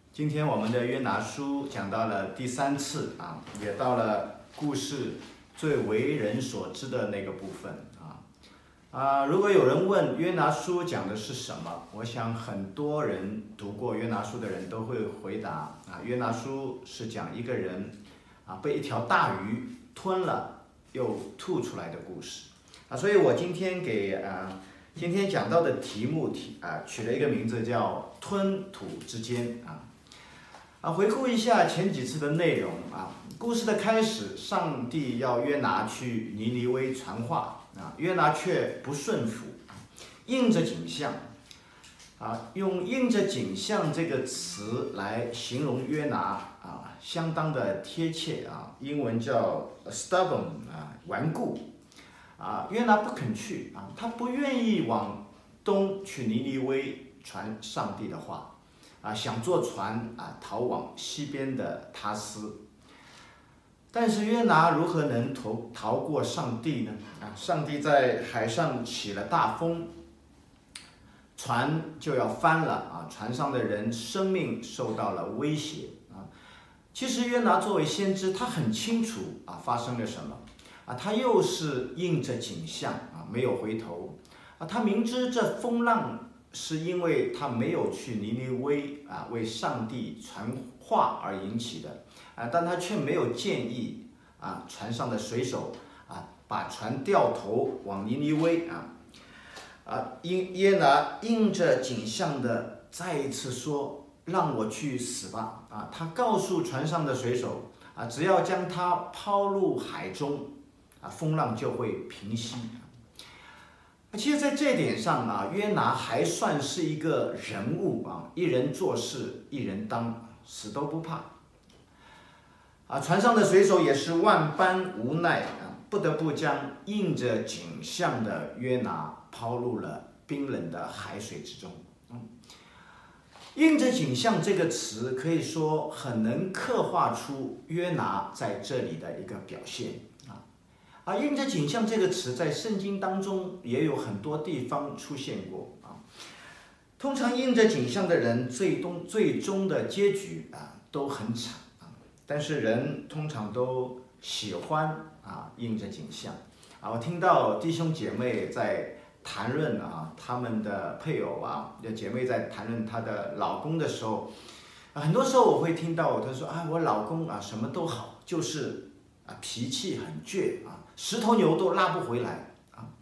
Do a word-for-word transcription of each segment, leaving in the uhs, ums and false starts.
今天我们的约拿书讲到了第三次啊，也到了故事最为人所知的那个部分啊啊！如果有人问约拿书讲的是什么，我想很多人读过约拿书的人都会回答啊，约拿书是讲一个人啊被一条大鱼吞了又吐出来的故事啊，所以我今天给啊今天讲到的题目题啊取了一个名字叫吞吐之间啊。啊，回顾一下前几次的内容啊，故事的开始，上帝要约拿去尼尼微传话啊，约拿却不顺服，应着景象啊，用应着景象这个词来形容约拿啊，相当的贴切啊，英文叫 stubborn 啊，顽固啊，约拿不肯去啊，他不愿意往东去尼尼微传上帝的话。啊，想坐船啊逃往西边的他斯，但是约拿如何能逃逃过上帝呢？啊，上帝在海上起了大风，船就要翻了啊，船上的人生命受到了威胁啊。其实约拿作为先知，他很清楚啊发生了什么啊，他又是应着景象啊，没有回头啊，他明知这风浪。是因为他没有去尼尼微啊为上帝传话而引起的啊，但他却没有建议啊船上的水手啊把船掉头往尼尼微啊啊因耶拿应着景象的再一次说让我去死吧啊，他告诉船上的水手啊，只要将他抛入海中啊，风浪就会平息。其实，在这点上啊，约拿还算是一个人物啊，一人做事一人当，死都不怕。啊，船上的水手也是万般无奈啊，不得不将应着景象的约拿抛入了冰冷的海水之中。嗯，应着景象这个词可以说很能刻画出约拿在这里的一个表现。啊，应着景象这个词在圣经当中也有很多地方出现过啊。通常应着景象的人最终最终的结局啊都很惨啊，但是人通常都喜欢啊应着景象啊。我听到弟兄姐妹在谈论啊他们的配偶啊，有姐妹在谈论她的老公的时候，啊，很多时候我会听到她说啊，我老公啊什么都好，就是啊脾气很倔啊。十头牛都拉不回来啊！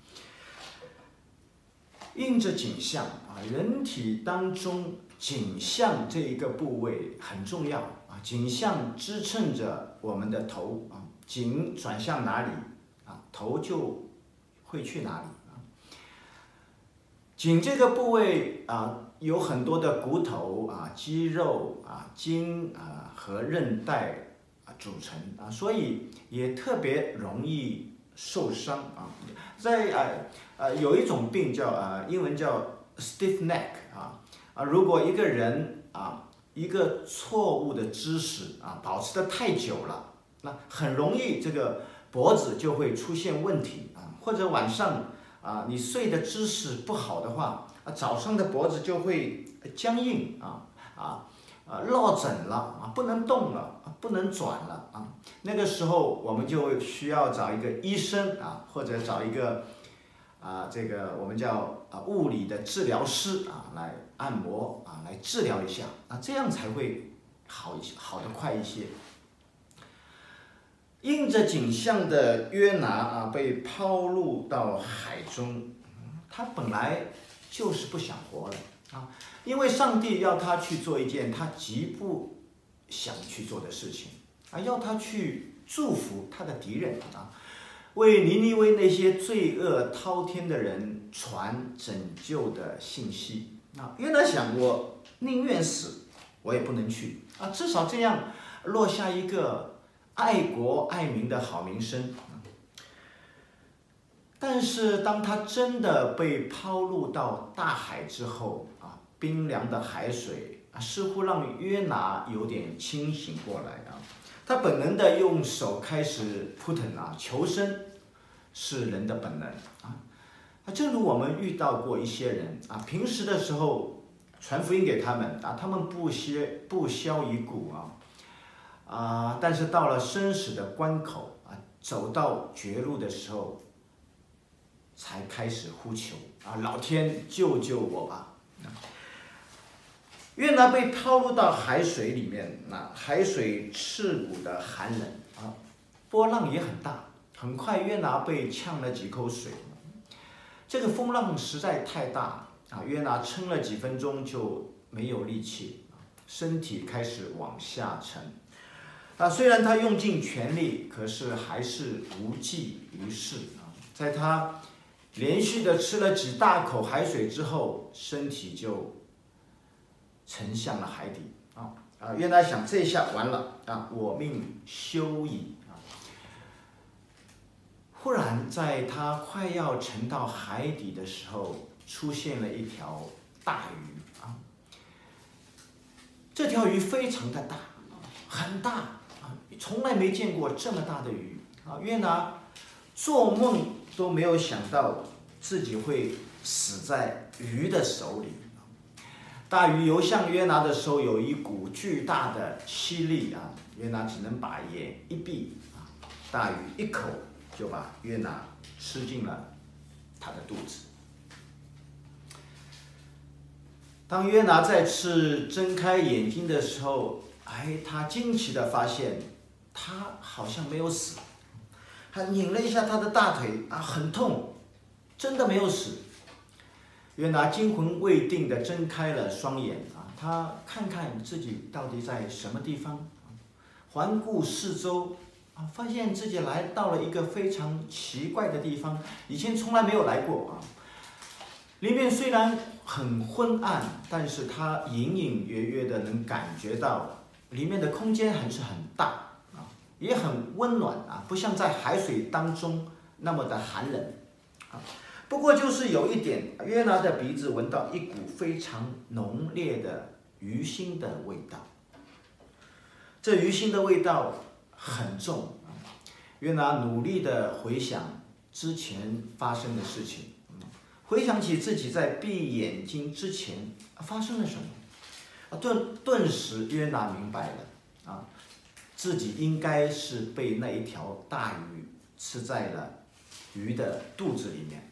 应着景象啊，人体当中颈项这一个部位很重要啊，颈项支撑着我们的头啊，颈转向哪里啊，头就会去哪里啊。颈这个部位啊，有很多的骨头啊、肌肉啊、筋啊和韧带啊组成啊，所以也特别容易受伤啊，在呃呃有一种病叫呃英文叫 stiff neck 啊啊，如果一个人啊一个错误的姿势啊保持得太久了，那很容易这个脖子就会出现问题啊，或者晚上啊你睡的姿势不好的话啊，早上的脖子就会僵硬啊啊。啊，落枕了啊，不能动了，不能转了啊。那个时候我们就需要找一个医生啊，或者找一个啊，这个我们叫啊物理的治疗师啊，来按摩啊，来治疗一下啊，这样才会好一些，好得快一些。应着景象的约拿啊，被抛入到海中，他本来就是不想活了啊。因为上帝要他去做一件他极不想去做的事情啊，要他去祝福他的敌人啊，为尼尼微那些罪恶滔天的人传拯救的信息啊。约拿想，我宁愿死，我也不能去啊，至少这样落下一个爱国爱民的好名声。但是当他真的被抛入到大海之后啊，冰凉的海水啊，似乎让约拿有点清醒过来啊。他本能的用手开始扑腾啊，求生是人的本能啊。正如我们遇到过一些人啊，平时的时候传福音给他们啊，他们不歇不消一顾啊啊！但是到了生死的关口啊，走到绝路的时候，才开始呼求啊，老天救救我吧！约拿被抛入到海水里面，那海水刺骨的寒冷啊，波浪也很大，很快约拿被呛了几口水。这个风浪实在太大啊，约拿撑了几分钟就没有力气，身体开始往下沉。啊，虽然他用尽全力，可是还是无济于事啊。在他连续的吃了几大口海水之后，身体就沉向了海底啊啊！约拿想，这下完了啊，我命休矣啊！忽然，在他快要沉到海底的时候，出现了一条大鱼啊！这条鱼非常的大，很大啊，从来没见过这么大的鱼啊！约拿做梦都没有想到自己会死在鱼的手里。大鱼游向约拿的时候，有一股巨大的吸力啊，约拿只能把眼一闭啊，大鱼一口就把约拿吃进了他的肚子。当约拿再次睁开眼睛的时候，哎，他惊奇地发现，他好像没有死。他拧了一下他的大腿啊，很痛，真的没有死。约拿惊魂未定地睁开了双眼啊，他看看自己到底在什么地方，环顾四周啊，发现自己来到了一个非常奇怪的地方，以前从来没有来过啊。里面虽然很昏暗，但是他隐隐约约的能感觉到里面的空间还是很大啊，也很温暖啊，不像在海水当中那么的寒冷啊。不过就是有一点，约拿的鼻子闻到一股非常浓烈的鱼腥的味道。这鱼腥的味道很重，约拿努力的回想之前发生的事情，回想起自己在闭眼睛之前发生了什么，顿顿时约拿明白了啊，自己应该是被那一条大鱼吃在了鱼的肚子里面。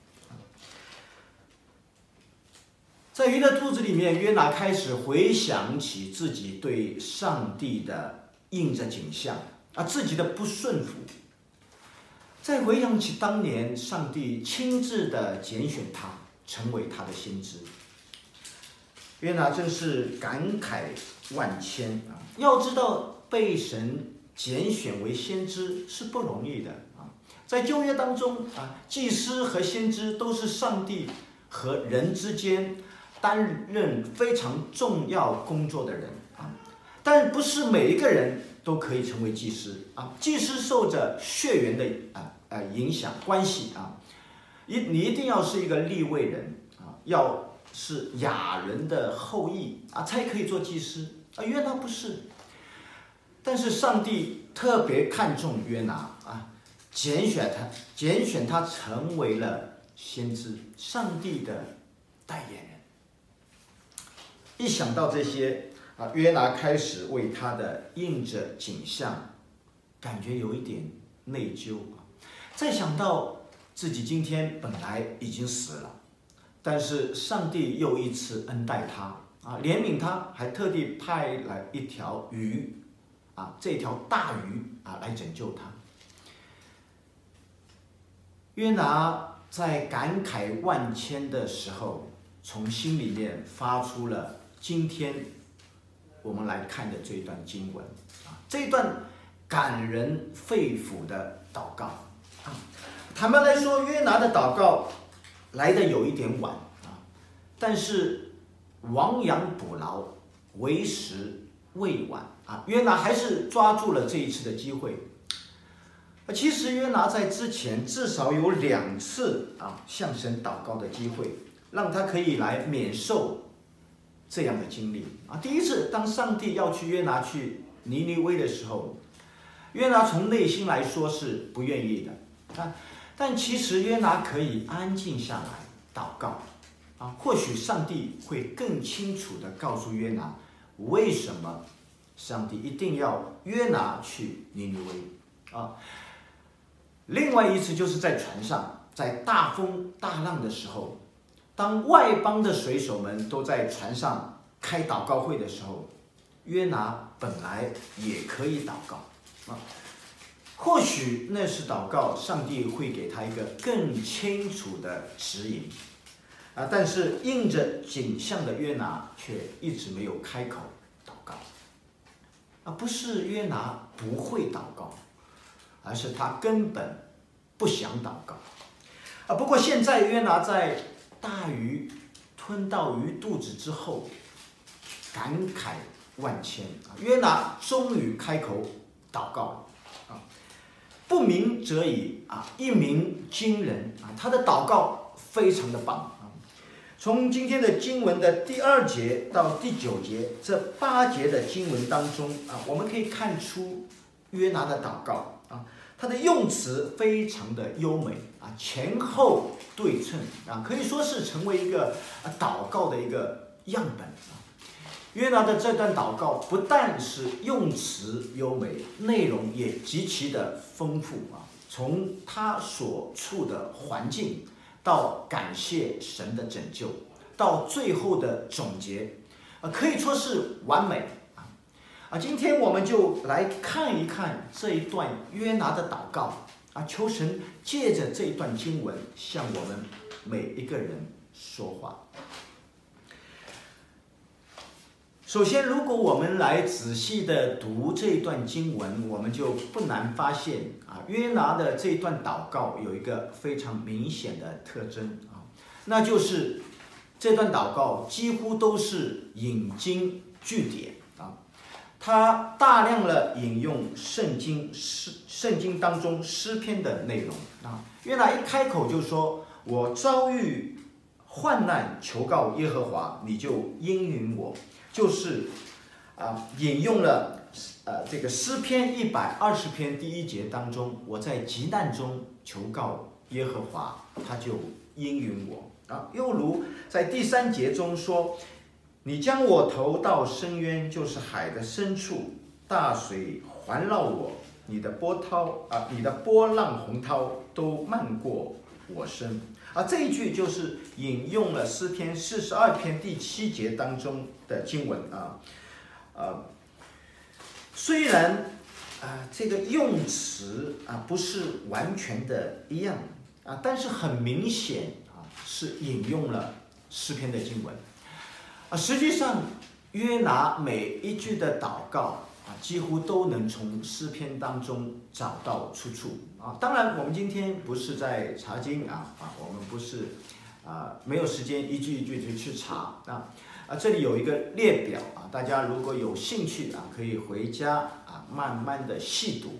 在鱼的肚子里面，约拿开始回想起自己对上帝的应着景象啊，自己的不顺服。再回想起当年上帝亲自的拣选他，成为他的先知，约拿真是感慨万千啊！要知道，被神拣选为先知是不容易的啊。在旧约当中啊，祭司和先知都是上帝和人之间担任非常重要工作的人啊，但不是每一个人都可以成为祭司啊。祭司受着血缘的啊呃影响关系啊，一你一定要是一个利未人啊，要是亚人的后裔啊，才可以做祭司啊。约拿不是，但是上帝特别看重约拿啊，拣选他，拣选他成为了先知，上帝的代言人。一想到这些啊，约拿开始为他的应着景象感觉有一点内疚啊。再想到自己今天本来已经死了，但是上帝又一次恩待他啊，怜悯他，还特地派来一条鱼啊，这条大鱼啊来拯救他。约拿在感慨万千的时候，从心里面发出了今天我们来看的这一段经文啊，这一段感人肺腑的祷告啊。坦白来说，约拿的祷告来得有一点晚啊，但是亡羊补牢，为时未晚啊。约拿还是抓住了这一次的机会。其实约拿在之前至少有两次啊向神祷告的机会，让他可以来免受这样的经历啊。第一次，当上帝要去约拿去尼尼微的时候，约拿从内心来说是不愿意的啊。但其实约拿可以安静下来祷告啊，或许上帝会更清楚地告诉约拿，为什么上帝一定要约拿去尼尼微啊。另外一次就是在船上，在大风大浪的时候，当外邦的水手们都在船上开祷告会的时候，约拿本来也可以祷告啊。或许那是祷告，上帝会给他一个更清楚的指引啊。但是应着景象的约拿却一直没有开口祷告啊。不是约拿不会祷告，而是他根本不想祷告啊。不过现在约拿在大鱼吞到鱼肚子之后，感慨万千啊。约拿终于开口祷告了啊。不鸣则已啊，一鸣惊人啊！他的祷告非常的棒啊。从今天的经文的第二节到第九节这八节的经文当中啊，我们可以看出约拿的祷告啊，他的用词非常的优美啊，前后对称啊，可以说是成为一个祷告的一个样本啊。约拿的这段祷告不但是用词优美，内容也极其的丰富啊。从他所处的环境，到感谢神的拯救，到最后的总结，啊，可以说是完美啊。啊，今天我们就来看一看这一段约拿的祷告啊，求神借着这一段经文向我们每一个人说话。首先，如果我们来仔细的读这一段经文，我们就不难发现啊，约拿的这一段祷告有一个非常明显的特征啊，那就是这段祷告几乎都是引经据典啊，他大量的引用圣经诗圣经当中诗篇的内容啊。约拿一开口就说：“我遭遇患难，求告耶和华，你就应允我。”就是啊，引用了呃这个诗篇一百二十篇第一节当中，我在急难中求告耶和华，他就应允我啊。又如在第三节中说，你将我投到深渊，就是海的深处，大水环绕我，你的波涛啊，你的波浪洪涛都漫过我身。啊，这一句就是引用了诗篇四十二篇第七节当中的经文啊，呃，虽然啊这个用词啊不是完全的一样啊，但是很明显啊是引用了诗篇的经文啊。实际上，约拿每一句的祷告啊，几乎都能从诗篇当中找到出处啊。当然，我们今天不是在查经啊啊，我们不是啊没有时间一句一句的去查啊啊。这里有一个列表啊，大家如果有兴趣啊，可以回家啊慢慢的细读。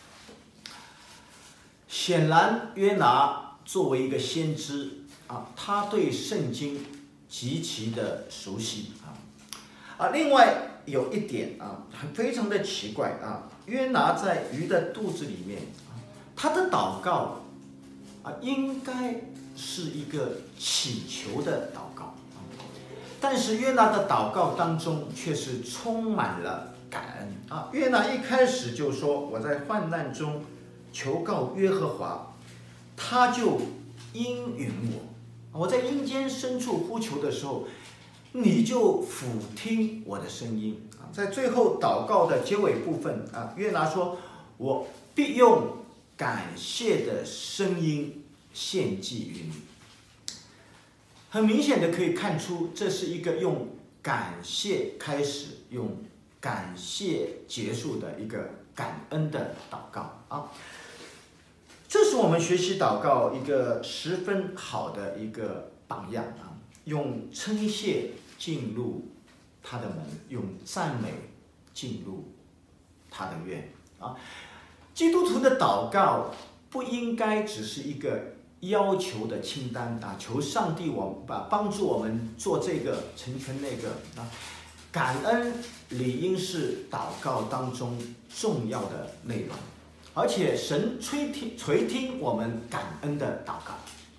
显然，约拿作为一个先知啊，他对圣经极其的熟悉啊啊。另外，有一点啊，非常的奇怪啊，约拿在鱼的肚子里面，他的祷告啊，应该是一个祈求的祷告，但是约拿的祷告当中却是充满了感恩啊。约拿一开始就说：“我在患难中求告耶和华，他就应允我。我在阴间深处呼求的时候，你就俯听我的声音啊。”在最后祷告的结尾部分啊，约拿说：“我必用感谢的声音献祭于你。”很明显的可以看出，这是一个用感谢开始，用感谢结束的一个感恩的祷告啊。这是我们学习祷告一个十分好的一个榜样啊，用称谢进入他的门，用赞美进入他的院啊。基督徒的祷告不应该只是一个要求的清单啊，求上帝我把帮助我们做这个成全那个啊。感恩理应是祷告当中重要的内容，而且神垂听垂听我们感恩的祷告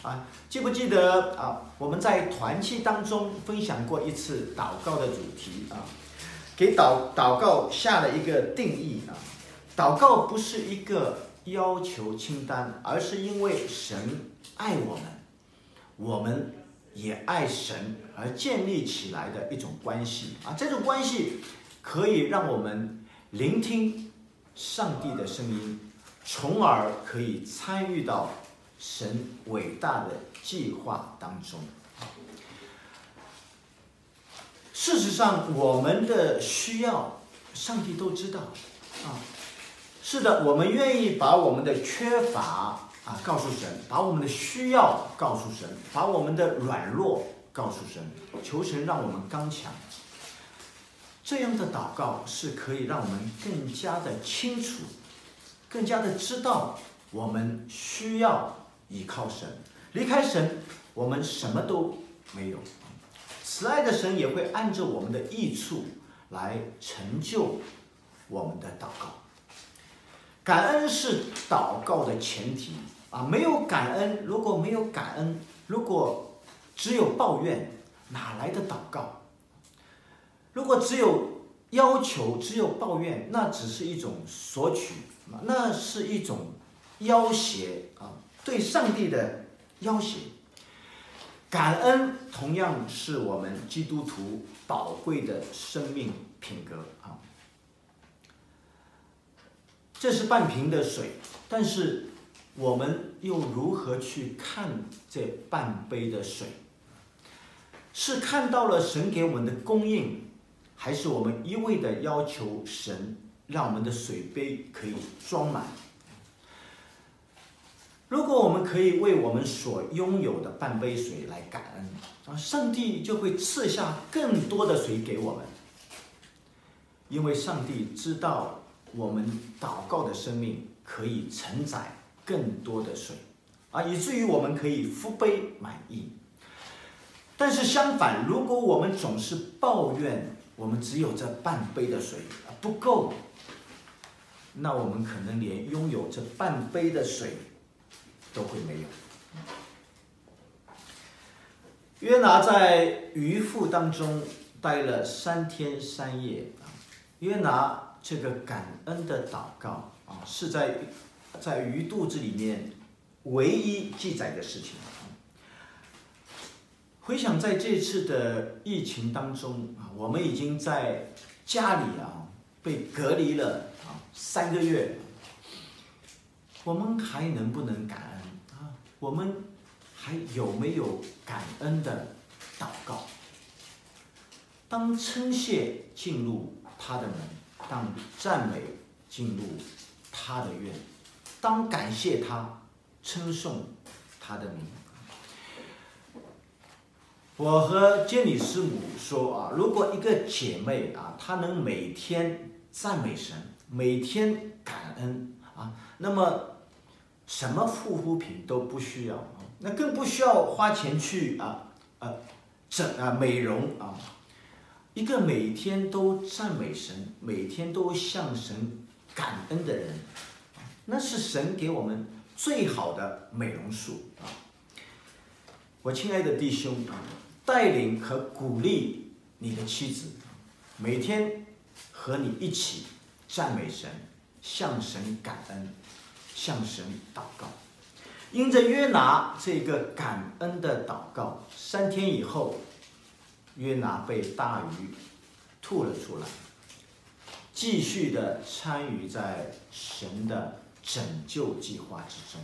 啊，记不记得啊？我们在团契当中分享过一次祷告的主题啊，给祷祷告下了一个定义啊。祷告不是一个要求清单，而是因为神爱我们，我们也爱神而建立起来的一种关系啊。这种关系可以让我们聆听上帝的声音，从而可以参与到神伟大的计划当中。事实上，我们的需要，上帝都知道啊。是的，我们愿意把我们的缺乏啊告诉神，把我们的需要告诉神，把我们的软弱告诉神，求神让我们刚强。这样的祷告是可以让我们更加的清楚，更加的知道我们需要依靠神，离开神，我们什么都没有。慈爱的神也会按照我们的益处来成就我们的祷告。感恩是祷告的前提啊！没有感恩，如果没有感恩，如果只有抱怨，哪来的祷告？如果只有要求，只有抱怨，那只是一种索取，那是一种要挟啊，对上帝的要挟。感恩同样是我们基督徒宝贵的生命品格啊。这是半瓶的水，但是我们又如何去看这半杯的水？是看到了神给我们的供应，还是我们一味的要求神让我们的水杯可以装满？如果我们可以为我们所拥有的半杯水来感恩啊，上帝就会赐下更多的水给我们，因为上帝知道我们祷告的生命可以承载更多的水啊，以至于我们可以福杯满溢。但是相反，如果我们总是抱怨我们只有这半杯的水不够，那我们可能连拥有这半杯的水都会没有。约拿在鱼腹当中待了三天三夜，约拿这个感恩的祷告啊，是在在鱼肚子里面唯一记载的事情。回想在这次的疫情当中啊，我们已经在家里啊被隔离了啊三个月，我们还能不能感恩啊？我们还有没有感恩的祷告？当称谢进入他的门，当赞美进入他的院，当感谢他，称颂他的名。我和监理师母说啊，如果一个姐妹啊，她能每天赞美神，每天感恩啊，那么什么护肤品都不需要，那更不需要花钱去啊啊整啊美容啊。一个每天都赞美神，每天都向神感恩的人，那是神给我们最好的美容术啊！我亲爱的弟兄啊，带领和鼓励你的妻子，每天和你一起赞美神，向神感恩，向神祷告。因着约拿这个感恩的祷告，三天以后，约拿被大鱼吐了出来，继续的参与在神的拯救计划之中。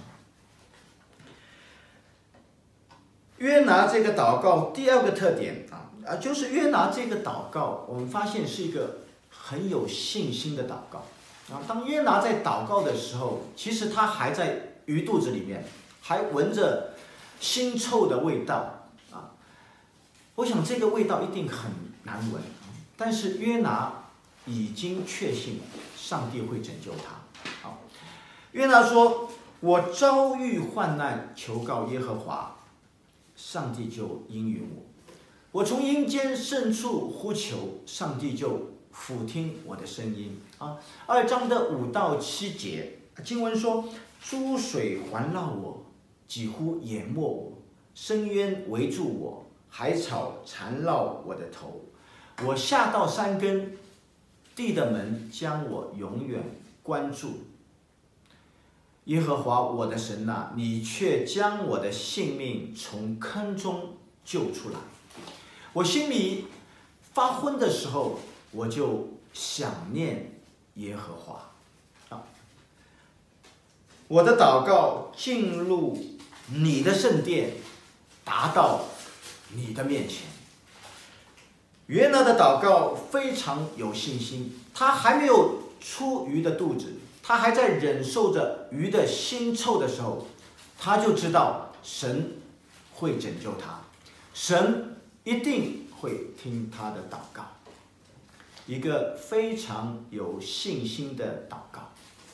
约拿这个祷告第二个特点啊啊，就是约拿这个祷告，我们发现是一个很有信心的祷告啊。当约拿在祷告的时候，其实他还在鱼肚子里面，还闻着腥臭的味道啊。我想这个味道一定很难闻，但是约拿已经确信上帝会拯救他。好，约拿说：“我遭遇患难，求告耶和华，上帝就应允我；我从阴间深处呼求，上帝就俯听我的声音。”啊，二章的五到七节经文说：“诸水环绕我，几乎淹没我， 深渊围住我，海草缠绕我的头。我下到山根，地的门将我永远关住。耶和华我的神呐、啊，你却将我的性命从坑中救出来。我心里发昏的时候，我就想念耶和华。啊，我的祷告进入你的圣殿，达到你的面前。约拿的祷告非常有信心，他还没有出鱼的肚子，他还在忍受着鱼的腥臭的时候，他就知道神会拯救他，神一定会听他的祷告。一个非常有信心的祷告。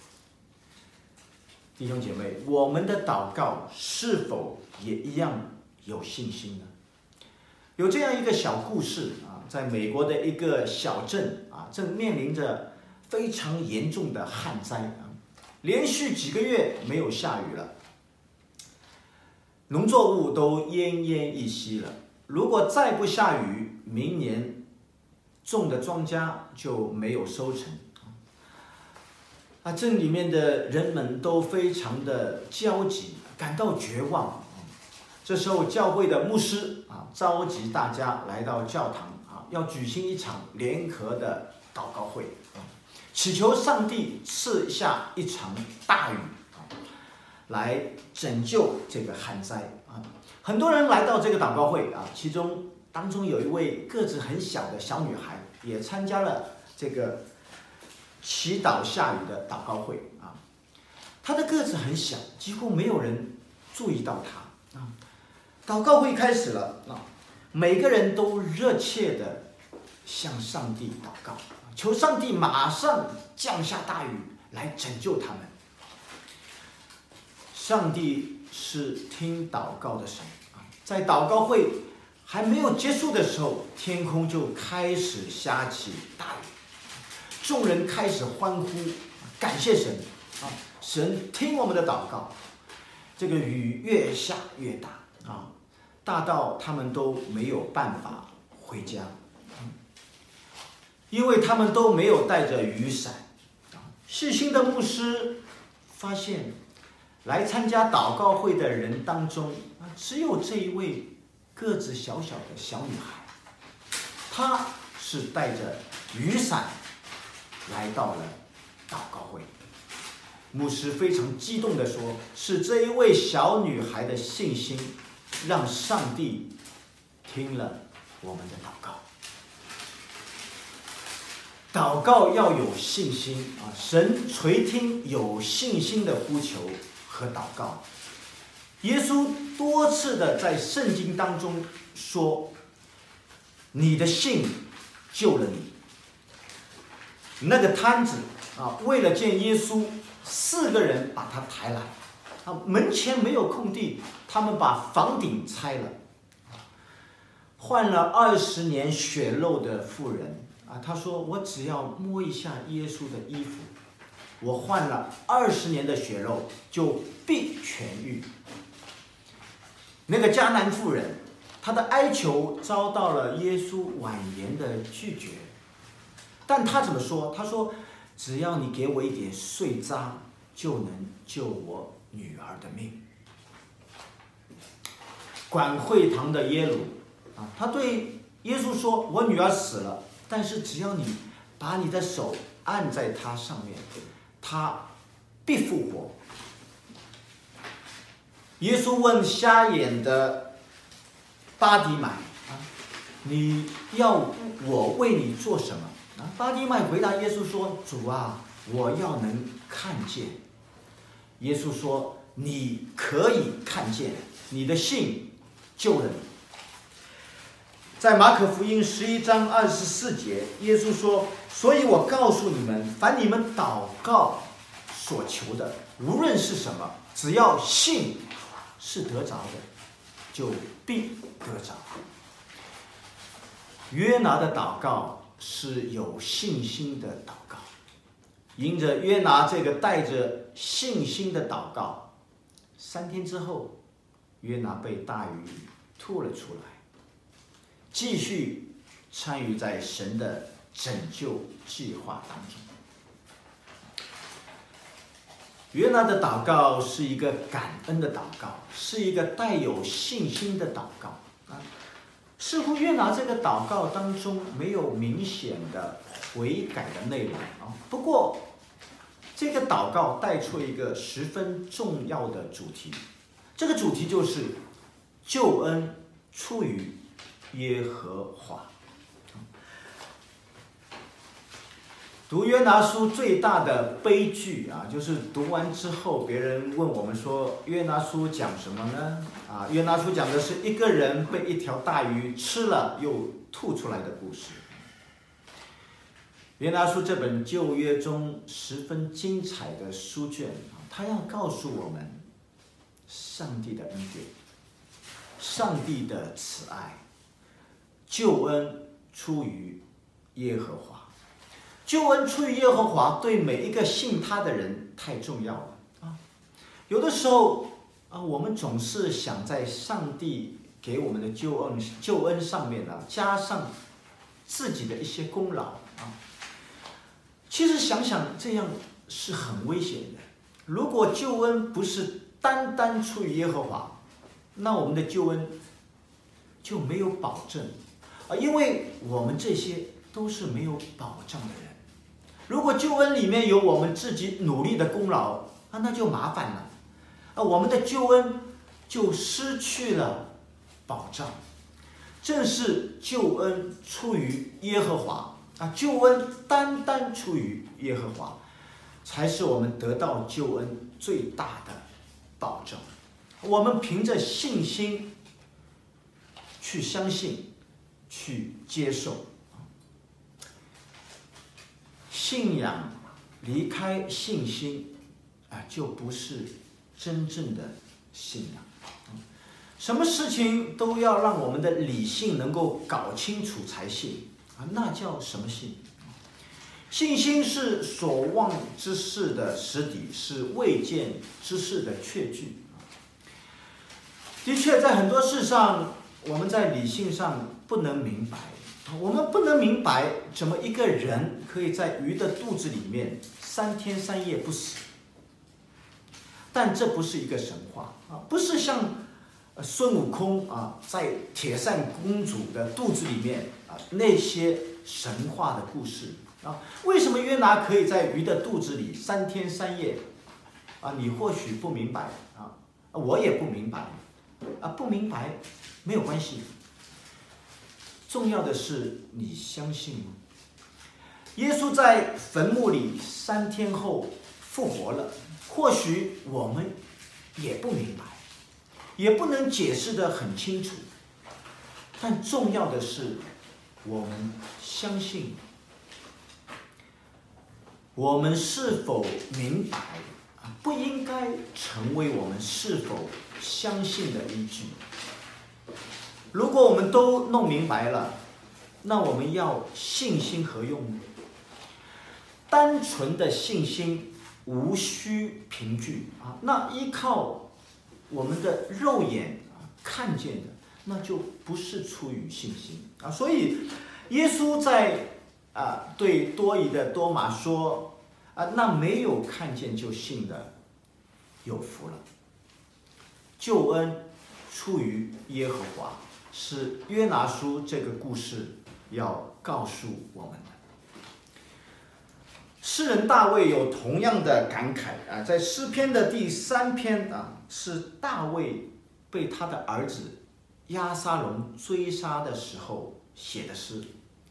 弟兄姐妹，我们的祷告是否也一样有信心呢？有这样一个小故事啊，在美国的一个小镇啊，正面临着非常严重的旱灾啊，连续几个月没有下雨了，农作物都奄奄一息了。如果再不下雨，明年种的庄稼就没有收成。啊，镇里面的人们都非常的焦急，感到绝望。这时候，教会的牧师啊，召集大家来到教堂啊，要举行一场联合的祷告会啊，祈求上帝赐下一场大雨啊，来拯救这个旱灾啊。很多人来到这个祷告会啊，其中当中有一位个子很小的小女孩，也参加了这个祈祷下雨的祷告会啊。她的个子很小，几乎没有人注意到她啊。祷告会开始了啊，每个人都热切地向上帝祷告，求上帝马上降下大雨来拯救他们。上帝是听祷告的神啊，在祷告会还没有结束的时候，天空就开始下起大雨，众人开始欢呼，感谢神啊，神听我们的祷告。这个雨越下越大啊，大到他们都没有办法回家，因为他们都没有带着雨伞。细心的牧师发现，来参加祷告会的人当中，只有这一位个子小小的小女孩，她是带着雨伞来到了祷告会。牧师非常激动地说，是这一位小女孩的信心让上帝听了我们的祷告。祷告要有信心啊！神垂听有信心的呼求和祷告。耶稣多次的在圣经当中说：“你的信救了你。”那个摊子啊，为了见耶稣，四个人把他抬来。啊，门前没有空地，他们把房顶拆了。患了二十年血漏的妇人啊，他说：“我只要摸一下耶稣的衣服，我患了二十年的血漏就必痊愈。”那个迦南妇人，她的哀求遭到了耶稣婉言的拒绝，但她怎么说？她说：“只要你给我一点碎渣，就能救我女儿的命。”管会堂的耶鲁啊，他对耶稣说：“我女儿死了，但是只要你把你的手按在她上面，她必复活。”耶稣问瞎眼的巴底买啊：“你要我为你做什么？”啊，巴底买回答耶稣说：“主啊，我要能看见。”耶稣说：“你可以看见，你的信救了你。”在马可福音十一章二十四节，耶稣说：“所以我告诉你们，凡你们祷告所求的，无论是什么，只要信是得着的，就必得着。”约拿的祷告是有信心的祷告，因着约拿这个带着信心的祷告，三天之后， 约拿被大鱼吐了出来，继续参与在神的拯救计划当中。约拿的祷告是一个感恩的祷告，是一个带有信心的祷告啊。似乎约拿这个祷告当中没有明显的悔改的内容啊。不过，这个祷告带出一个十分重要的主题，这个主题就是救恩出于耶和华。读约拿书最大的悲剧啊，就是读完之后，别人问我们说，约拿书讲什么呢？啊，约拿书讲的是一个人被一条大鱼吃了又吐出来的故事。约拿书这本旧约中十分精彩的书卷，它要告诉我们上帝的恩典，上帝的慈爱，救恩出于耶和华。救恩出于耶和华，对每一个信他的人太重要了啊！有的时候啊，我们总是想在上帝给我们的救恩救恩上面啊，加上自己的一些功劳啊。其实想想这样是很危险的。如果救恩不是单单出于耶和华，那我们的救恩就没有保证啊，因为我们这些都是没有保障的人。如果救恩里面有我们自己努力的功劳，啊，那就麻烦了，啊，我们的救恩就失去了保障。正是救恩出于耶和华啊，救恩单单出于耶和华，才是我们得到救恩最大的保证。我们凭着信心去相信，去接受。信仰离开信心啊，就不是真正的信仰。什么事情都要让我们的理性能够搞清楚才信啊，那叫什么信？信心是所望之事的实底，是未见之事的确据。的确，在很多事上，我们在理性上不能明白。我们不能明白怎么一个人可以在鱼的肚子里面三天三夜不死，但这不是一个神话啊，不是像孙悟空啊在铁扇公主的肚子里面啊那些神话的故事啊。为什么约拿可以在鱼的肚子里三天三夜啊？你或许不明白啊，我也不明白啊，不明白没有关系。重要的是你相信吗？耶稣在坟墓里三天后复活了，或许我们也不明白，也不能解释得很清楚，但重要的是我们相信。我们是否明白不应该成为我们是否相信的依据。如果我们都弄明白了，那我们要信心何用呢？单纯的信心无需凭据啊，那依靠我们的肉眼看见的，那就不是出于信心啊。所以耶稣在啊对多疑的多马说啊，那没有看见就信的有福了。救恩出于耶和华，是约拿书这个故事要告诉我们的。诗人大卫有同样的感慨啊，在诗篇的第三篇啊，是大卫被他的儿子押沙龙追杀的时候写的诗。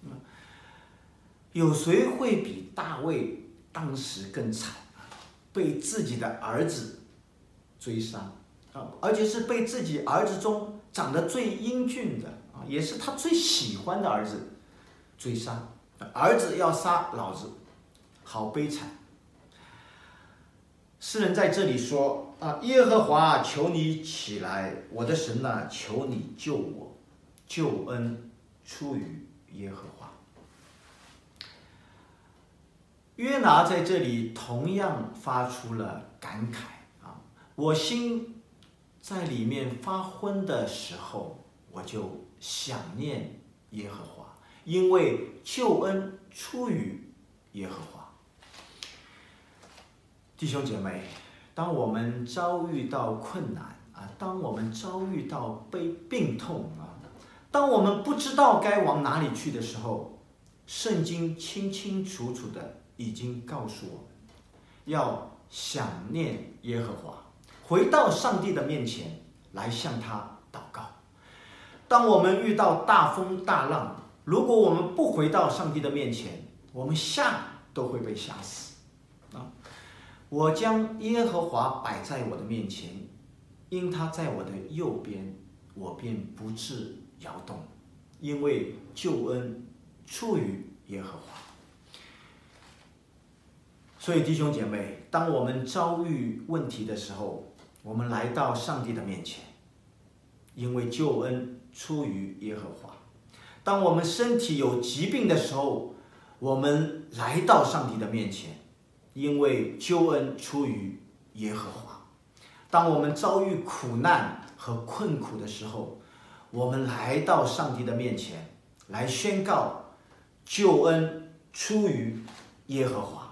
有谁会比大卫当时更惨啊？被自己的儿子追杀啊，而且是被自己儿子中长得最英俊的啊，也是他最喜欢的儿子追杀。儿子要杀老子，好悲惨。诗人在这里说啊，耶和华，求你起来，我的神啊，求你救我，救恩出于耶和华。约拿在这里同样发出了感慨啊，我心在里面发昏的时候，我就想念耶和华，因为救恩出于耶和华。弟兄姐妹，当我们遭遇到困难啊，当我们遭遇到悲病痛啊，当我们不知道该往哪里去的时候，圣经清清楚楚的已经告诉我们，要想念耶和华，回到上帝的面前来向他祷告。当我们遇到大风大浪，如果我们不回到上帝的面前，我们吓都会被吓死啊！我将耶和华摆在我的面前，因他在我的右边，我便不致摇动，因为救恩出于耶和华。所以弟兄姐妹，当我们遭遇问题的时候，我们来到上帝的面前，因为救恩出于耶和华。当我们身体有疾病的时候，我们来到上帝的面前，因为救恩出于耶和华。当我们遭遇苦难和困苦的时候，我们来到上帝的面前，来宣告救恩出于耶和华。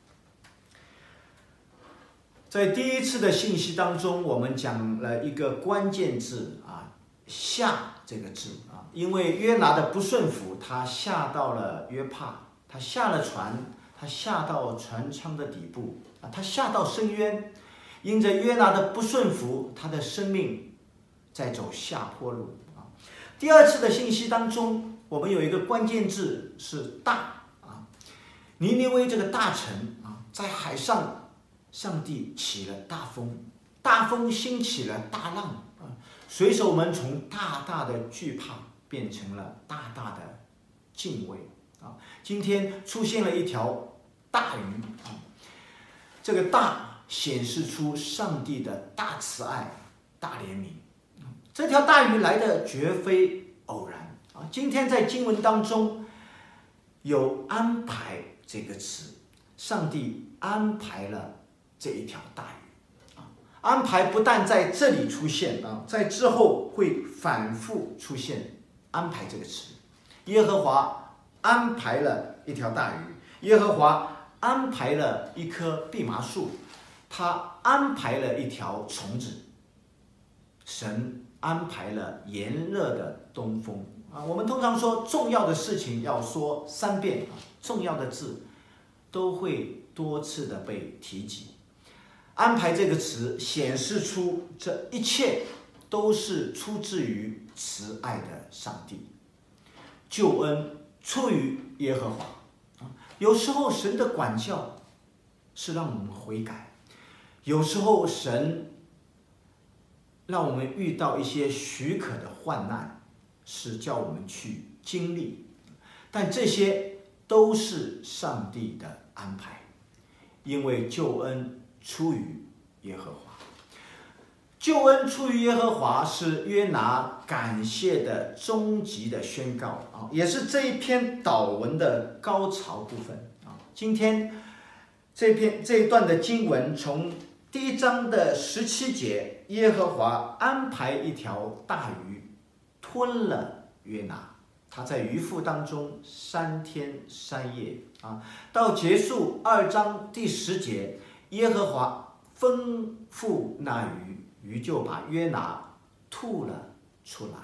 在第一次的信息当中，我们讲了一个关键字啊，下这个字啊，因为约拿的不顺服，他下到了约帕，他下了船，他下到船舱的底部啊，他下到深渊。因着约拿的不顺服，他的生命在走下坡路啊。第二次的信息当中，我们有一个关键字是大啊，尼尼微这个大城啊，在海上，上帝起了大风，大风兴起了大浪啊，水手们从大大的惧怕变成了大大的敬畏啊。今天出现了一条大鱼啊，这个大显示出上帝的大慈爱、大怜悯。这条大鱼来的绝非偶然啊！今天在经文当中有安排这个词，上帝安排了这一条大鱼啊！安排不但在这里出现啊，在之后会反复出现安排这个词。耶和华安排了一条大鱼，耶和华安排了一棵蓖麻树，他安排了一条虫子，神安排了炎热的东风啊！我们通常说重要的事情要说三遍啊，重要的字都会多次的被提及。安排这个词显示出这一切都是出自于慈爱的上帝，救恩出于耶和华啊！有时候神的管教是让我们悔改。有时候神让我们遇到一些许可的患难，是叫我们去经历，但这些都是上帝的安排，因为救恩出于耶和华。救恩出于耶和华是约拿感谢的终极的宣告啊，也是这一篇祷文的高潮部分啊。今天这篇这一段的经文从第一章的十七节，耶和华安排一条大鱼吞了约拿，他在鱼腹当中三天三夜啊，到结束二章第十节，耶和华吩咐那鱼，鱼就把约拿吐了出来。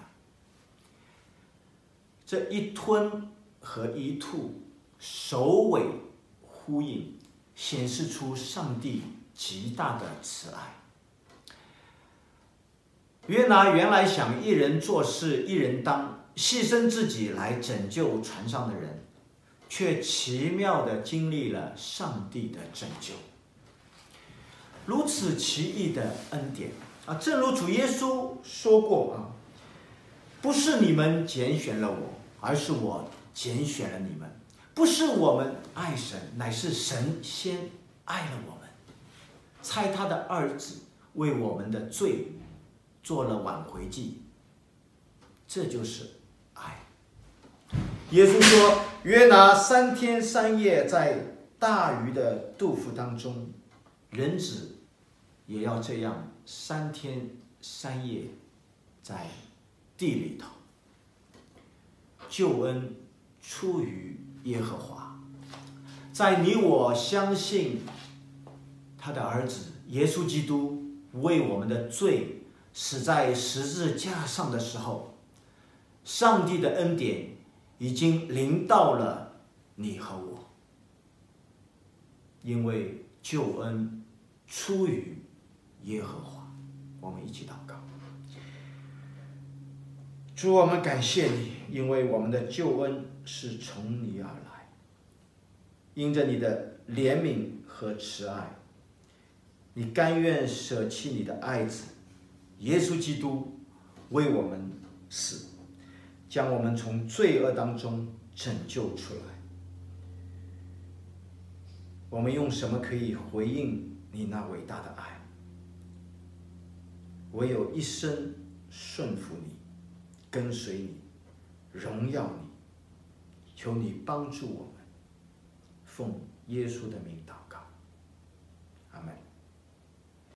这一吞和一吐首尾呼应，显示出上帝极大的慈爱。约拿原来想一人做事一人当，牺牲自己来拯救船上的人，却奇妙地经历了上帝的拯救。如此奇异的恩典啊！正如主耶稣说过啊，不是你们拣选了我，而是我拣选了你们。不是我们爱神，乃是神先爱了我们，差他的儿子为我们的罪做了挽回祭，这就是爱。耶稣说，约拿三天三夜在大鱼的肚腹当中，人子也要这样三天山叶在地里头。救恩出于耶和华，在你我相信他的儿子耶稣基督为我们的罪死在十字架上的时候，上帝的恩典已经临到了你和我，因为救恩出于耶和华。我们一起祷告。主，我们感谢你，因为我们的救恩是从你而来，因着你的怜悯和慈爱，你甘愿舍弃你的爱子耶稣基督为我们死，将我们从罪恶当中拯救出来。我们用什么可以回应你那伟大的爱？唯有一生顺服你，跟随你，荣耀你。求你帮助我们，奉耶稣的名祷。